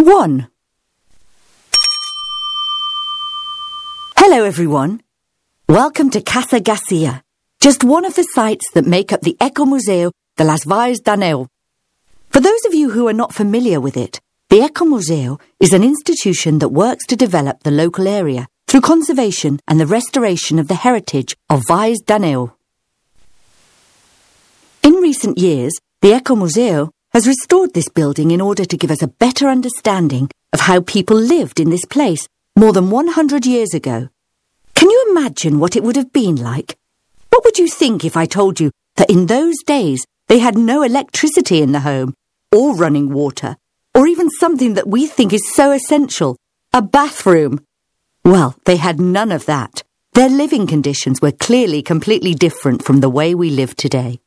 1. Hello everyone. Welcome to Casa Garcia, just one of the sites that make up the Ecomuseu de las Valls d'Àneu. For those of you who are not familiar with it, the Ecomuseu is an institution that works to develop the local area through conservation and the restoration of the heritage of Valls d'Àneu. In recent years, the Ecomuseu has restored this building in order to give us a better understanding of how people lived in this place more than 100 years ago. Can you imagine what it would have been like? What would you think if I told you that in those days they had no electricity in the home, or running water, or even something that we think is so essential, a bathroom? Well, they had none of that. Their living conditions were clearly completely different from the way we live today.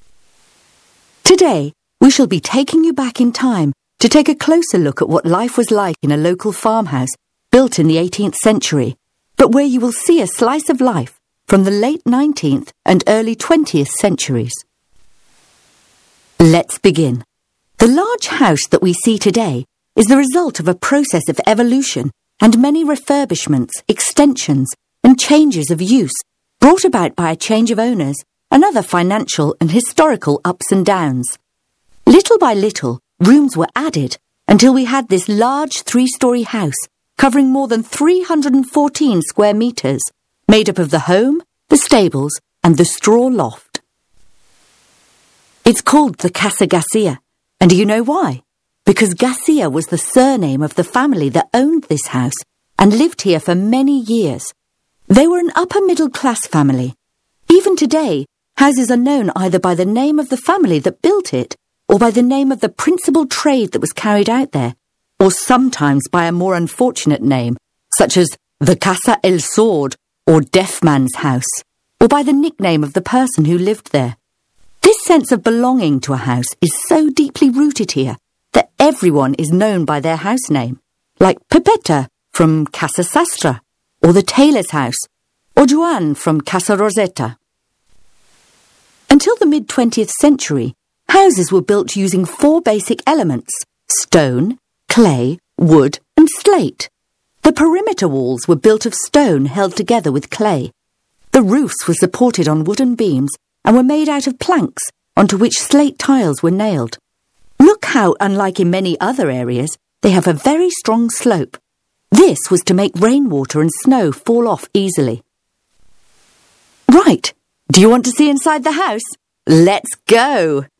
Today, we shall be taking you back in time to take a closer look at what life was like in a local farmhouse built in the 18th century, but where you will see a slice of life from the late 19th and early 20th centuries. Let's begin. The large house that we see today is the result of a process of evolution and many refurbishments, extensions, and changes of use brought about by a change of owners and other financial and historical ups and downs. Little by little, rooms were added until we had this large 3-story house covering more than 314 square metres, made up of the home, the stables, and the straw loft. It's called the Casa Garcia, and do you know why? Because Garcia was the surname of the family that owned this house and lived here for many years. They were an upper-middle-class family. Even today, houses are known either by the name of the family that built it or by the name of the principal trade that was carried out there, or sometimes by a more unfortunate name, such as the Casa El Sord, or Deaf Man's House, or by the nickname of the person who lived there. This sense of belonging to a house is so deeply rooted here that everyone is known by their house name, like Pepeta from Casa Sastre, or the Tailor's House, or Joan from Casa Rosetta. Until the mid-20th century, houses were built using 4 basic elements: stone, clay, wood, and slate. The perimeter walls were built of stone held together with clay. The roofs were supported on wooden beams and were made out of planks onto which slate tiles were nailed. Look how, unlike in many other areas, they have a very strong slope. This was to make rainwater and snow fall off easily. Right, do you want to see inside the house? Let's go!